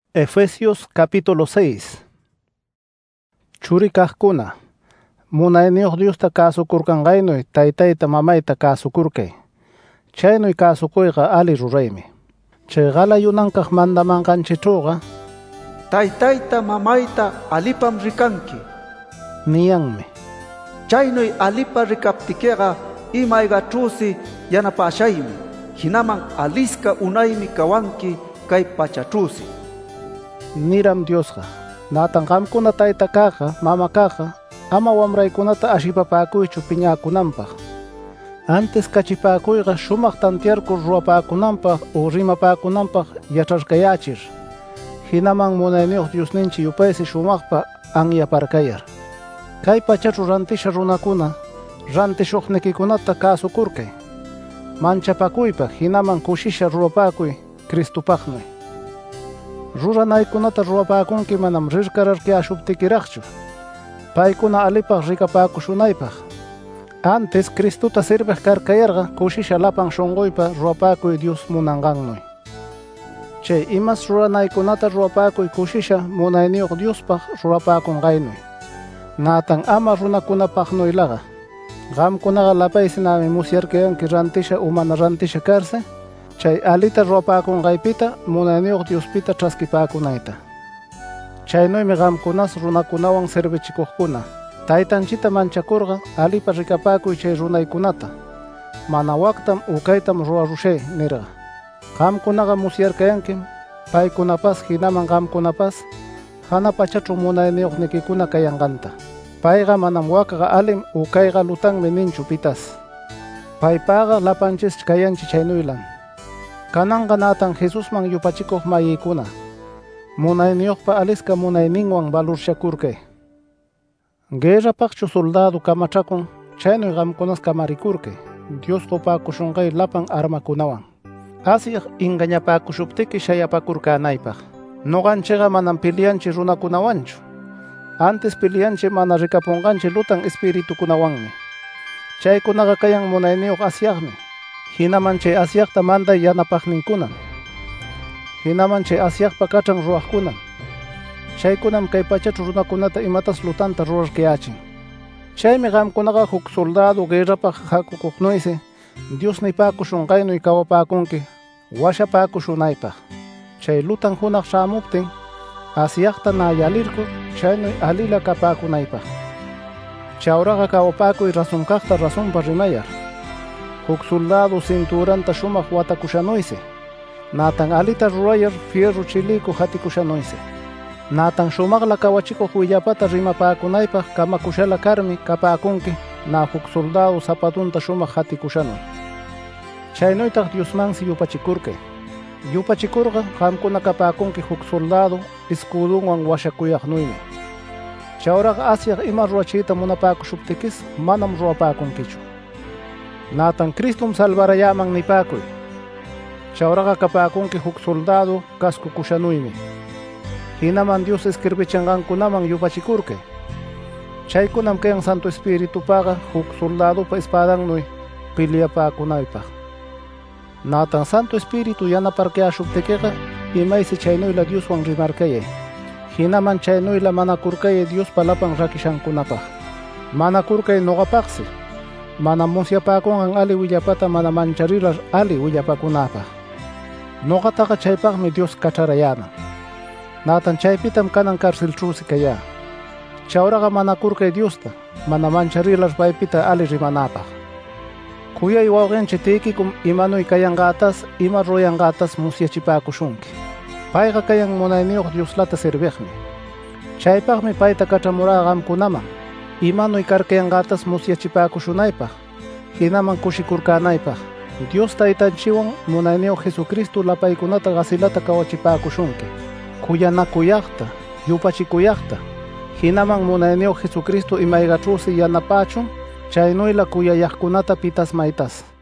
Efesios capítulo 6. Churikajkuna, munayniyuq Diosta kasukurkanqaynuy taytayta mamayta kasukurkay. Chaynuy kasukuyqa ali ruraymi. Chay qalayunankaq mandamanqanchikchuqa taytayta mamayta alipam rikanki niyanmi. Chaynuy alipa rikaptikiqa imaygachawsi yanapashaymi, hinaman alisca unaymi kawanki kay pachachawsi. Niram Diosqa, natan qamkuna tayta kaqa, mama kaqa, ama wamraykunata ashipapäkuychu piñakunanpaq. Antes kachipakuyqa shumaq tantiarkur ruwapakunanpaq o rimapakunanpaq yacharkayachir, hinaman munayniyuq Diosninchik yupaysi shumaqpa anyaparkayar. Kay pachachu rantisha runakuna, rantishuqnikikunata kasukurkay. Manchapakuypaq hinaman kushisha ruwapakuy Cristopaqnuy. Ruranaykunata ruwapakunki manam rirkararkayashuptikiraqchu, paykuna alipaq rikapakushunaypaq. Antes Cristota sirviq karkayarqa kushisha lapan shunquypa ruwapakuy Dios munanqannuy. Chay imas ruranaykunata ruwapakuy kushisha munayniyuq Diospaq ruwapakunqaynuy. Natan ama runakunapaqnuylaqa. Qamkunaqa lapaysinami musyarkayanki rantisha o mana rantisha karsi, chay alita ruwapakunqaypita munayniyuq Diospita ch'askipakunayta. Chaynuymi qamkunas runakunawan servichikuqkuna, taytanchita manchakurqa alipa rikapakuy chay runaykunata. Mana waktam o kaytam ruwarushay nirqa. Qamkunaqa musyarkayankim paykunapas hinaman qamkunapas hana pachachu munayniyuqnikikuna kayanqanta. Payqa manam wakqa alim o kayqa lutanmi ninchu pitas. Paypaqa lapanchis kayanchi chaynuylan. Kananqa natan Jesusman yupachikuq mayiykuna, munayniyuqpa alisca munayninwan valurshakurkay. Guerrapaqchu soldado kamachakun, chaynuy qamkunas kamarikurkay, Dios qopakushunqay lapan armakunawan. Asyaq ingañapakushuptiki shayapakurkanaypaq. Noqanchiqa manam pilianchi runakunawanchu. Antes pilianchi mana rikapunqanchi lutan espiritukunawanmi. Chaykunaqa kayan munayniyuq Asyaqmi. Hinaman chay Asyaqta manday yanapaqninkunam. Hinaman chay Asyaqpa kachran ruwaqkunam. Chaykunam kay pachachu runakunata imatas lutanta rurarkayachin. Chaymi qamkunaqa huk soldado guerrapaq hakukuqnuysi Dios nipakushunqaynuy kawapakunki washapakushunaypaq. Chay lutan hunaq shamuptin Asyaqta nayalirkur chaynuy alila kapakunaypaq. Chawraqa kawapakuy razonkaqta razonpa rimayar. Huk soldado cinturanta shumaq watakushanuysi, natan alita rurayar fierro chiliku hatikushanuysi. Natan shumaqla kawachikuq willapata rimapakunaypaq kamakushala karmi kapakunki na huk soldado zapatunta shumaq hatikushanuy. Chaynuytaq Diosmansi yupachikurkay. Yupachikurqa qamkuna kapakunki huk soldado escudunwan washakuyaqnuymi. Chawraqa Asyaq ima ruwachiyta munapakushuptikis manam ruwapakunkichu. Natan Cristom salvarayaman nipakuy. Chawraqa kapakunki huk soldado kaskukushanuymi. Hinaman Dios escribichanqankunaman yupachikurkay. Chaykunam kayan Santo Espiritupaqa huk soldadopa espadannuy piliapakunaypaq. Natan Santo Espiritu yanaparkayashuptikiqa imaysi chaynuyla Dioswan rimarkayay. Hinaman chaynuyla manakurkayay Diospa lapan rakishankunapaq. Manakurkay noqapaqsi, mana musyapakunqan ali willapata mana mancharilar ali willapakunapaq. Noqataqa chaypaqmi Dios kacharayana. Natan chaypitam kanan karsilchawsi kaya. Chawraqa manakurkay Diosta, mana mancharilar paypita ali rimanapaq. Kuyay wawqinchik Tiquikum imanuy kayanqatas ima ruyanqatas musyachipakushunki. Payqa kayan munayniyuq Dioslata sirviqmi. Chaypaqmi payta kachamurá qamkunaman, imanuy karkayanqatas musyachipakushunaypaq, hinaman kushikurkanaypaq. Dios taytanchiwan munayniyuq Jesucristo lapaykunata qasilata kawachipakushunki. Kuyanakuyaqta, yupachikuyaqta, hinaman munayniyuq Jesucristo imaygachawsi yanapachun, chaynuyla kuyayaqkunata pitas maytas.